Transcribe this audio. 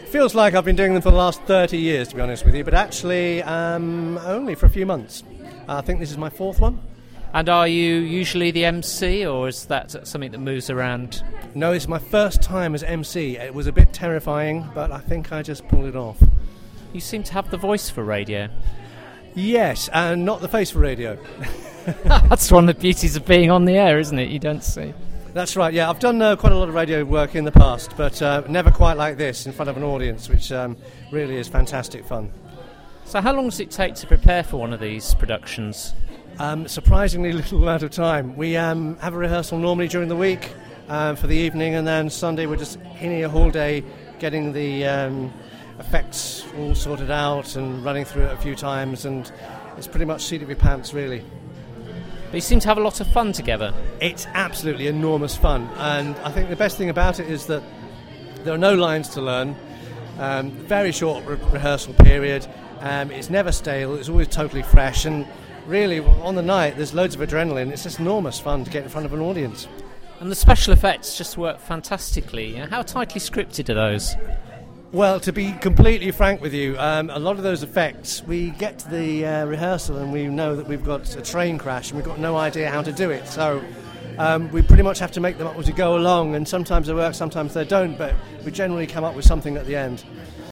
Feels like I've been doing them for the last 30 years, to be honest with you, but actually only for a few months. I think this is my fourth one. And are you usually the MC, or is that something that moves around? No, it's my first time as MC. It was a bit terrifying, but I think I just pulled it off. You seem to have the voice for radio. Yes, and not the face for radio. That's one of the beauties of being on the air, isn't it? You don't see. That's right, yeah. I've done quite a lot of radio work in the past, but never quite like this, in front of an audience, which really is fantastic fun. So how long does it take to prepare for one of these productions? Surprisingly little amount of time. We have a rehearsal normally during the week for the evening, and then Sunday we're just in here all day getting the effects all sorted out and running through it a few times, and it's pretty much seat of your pants, really. But you seem to have a lot of fun together. It's absolutely enormous fun, and I think the best thing about it is that there are no lines to learn, very short rehearsal period, it's never stale, it's always totally fresh, and really on the night there's loads of adrenaline. It's just enormous fun to get in front of an audience. And the special effects just work fantastically. How tightly scripted are those? Well, to be completely frank with you, a lot of those effects, we get to the rehearsal and we know that we've got a train crash and we've got no idea how to do it. So we pretty much have to make them up as we go along, and sometimes they work, sometimes they don't, but we generally come up with something at the end.